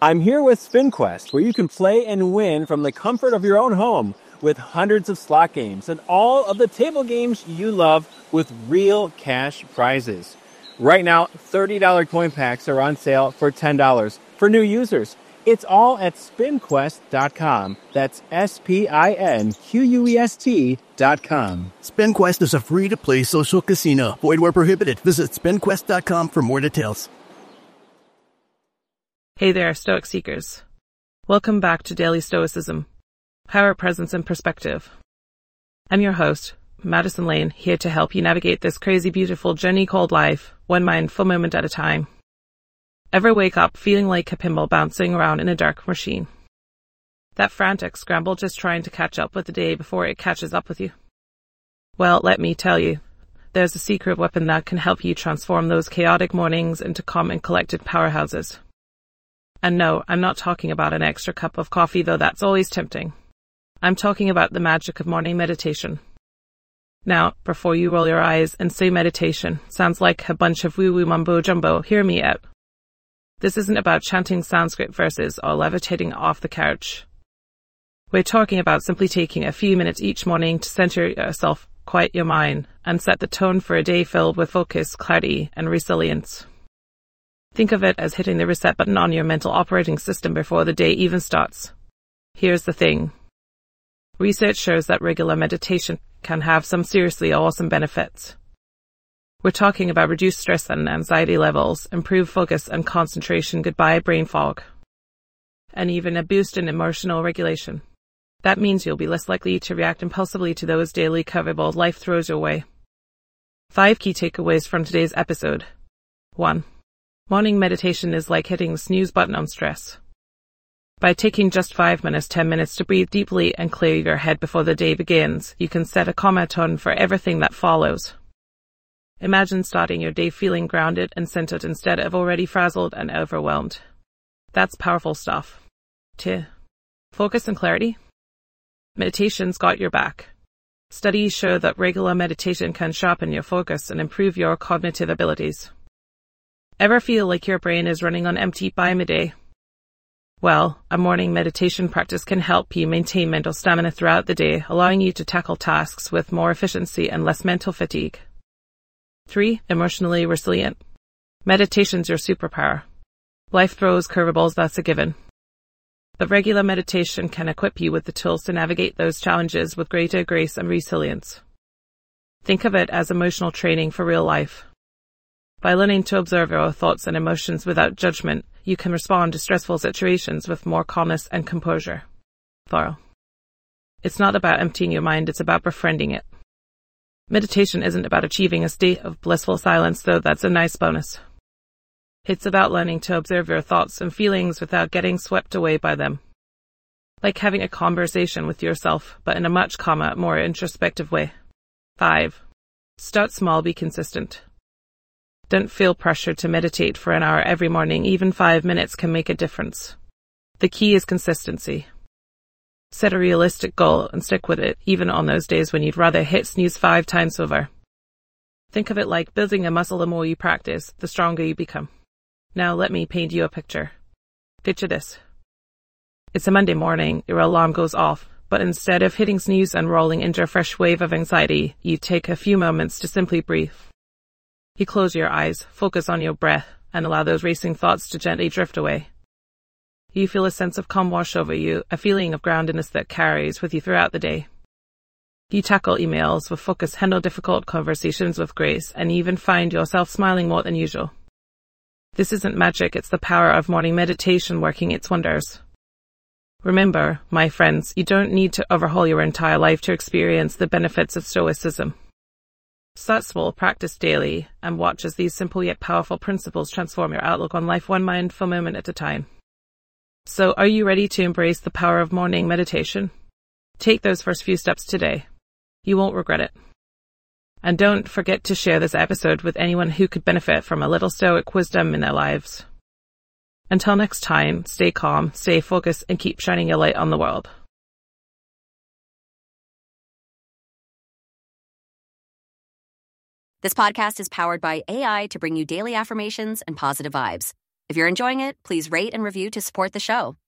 I'm here with SpinQuest, where you can play and win from the comfort of your own home with hundreds of slot games and all of the table games you love with real cash prizes. Right now, $30 coin packs are on sale for $10 for new users. It's all at SpinQuest.com. That's SpinQuest.com. SpinQuest is a free-to-play social casino. Void where prohibited. Visit SpinQuest.com for more details. Hey there, Stoic Seekers. Welcome back to Daily Stoicism. Power, Presence, and Perspective. I'm your host, Madison Lane, here to help you navigate this crazy, beautiful journey called life, one mindful moment at a time. Ever wake up feeling like a pinball bouncing around in a dark machine? That frantic scramble just trying to catch up with the day before it catches up with you? Well, let me tell you, there's a secret weapon that can help you transform those chaotic mornings into calm and collected powerhouses. And no, I'm not talking about an extra cup of coffee, though that's always tempting. I'm talking about the magic of morning meditation. Now, before you roll your eyes and say meditation sounds like a bunch of woo-woo mumbo-jumbo, hear me out. This isn't about chanting Sanskrit verses or levitating off the couch. We're talking about simply taking a few minutes each morning to center yourself, quiet your mind, and set the tone for a day filled with focus, clarity, and resilience. Think of it as hitting the reset button on your mental operating system before the day even starts. Here's the thing. Research shows that regular meditation can have some seriously awesome benefits. We're talking about reduced stress and anxiety levels, improved focus and concentration, goodbye brain fog, and even a boost in emotional regulation. That means you'll be less likely to react impulsively to those daily curveballs life throws your way. 5 key takeaways from today's episode. 1. Morning meditation is like hitting the snooze button on stress. By taking just 5 minutes, 10 minutes to breathe deeply and clear your head before the day begins, you can set a calmer tone for everything that follows. Imagine starting your day feeling grounded and centered instead of already frazzled and overwhelmed. That's powerful stuff. 2. Focus and clarity. Meditation's got your back. Studies show that regular meditation can sharpen your focus and improve your cognitive abilities. Ever feel like your brain is running on empty by midday? Well, a morning meditation practice can help you maintain mental stamina throughout the day, allowing you to tackle tasks with more efficiency and less mental fatigue. 3. Emotionally resilient. Meditation's your superpower. Life throws curveballs, that's a given. But regular meditation can equip you with the tools to navigate those challenges with greater grace and resilience. Think of it as emotional training for real life. By learning to observe your thoughts and emotions without judgment, you can respond to stressful situations with more calmness and composure. 4. It's not about emptying your mind, it's about befriending it. Meditation isn't about achieving a state of blissful silence, though that's a nice bonus. It's about learning to observe your thoughts and feelings without getting swept away by them. Like having a conversation with yourself, but in a much calmer, more introspective way. 5. Start small, be consistent. Don't feel pressured to meditate for an hour every morning. Even 5 minutes can make a difference. The key is consistency. Set a realistic goal and stick with it, even on those days when you'd rather hit snooze 5 times over. Think of it like building a muscle. The more you practice, the stronger you become. Now let me paint you a picture. Picture this. It's a Monday morning, your alarm goes off, but instead of hitting snooze and rolling into a fresh wave of anxiety, you take a few moments to simply breathe. You close your eyes, focus on your breath, and allow those racing thoughts to gently drift away. You feel a sense of calm wash over you, a feeling of groundedness that carries with you throughout the day. You tackle emails with focus, handle difficult conversations with grace, and even find yourself smiling more than usual. This isn't magic, it's the power of morning meditation working its wonders. Remember, my friends, you don't need to overhaul your entire life to experience the benefits of Stoicism. Start small, practice daily, and watch as these simple yet powerful principles transform your outlook on life one mindful moment at a time. So, are you ready to embrace the power of morning meditation? Take those first few steps today. You won't regret it. And don't forget to share this episode with anyone who could benefit from a little Stoic wisdom in their lives. Until next time, stay calm, stay focused, and keep shining your light on the world. This podcast is powered by AI to bring you daily affirmations and positive vibes. If you're enjoying it, please rate and review to support the show.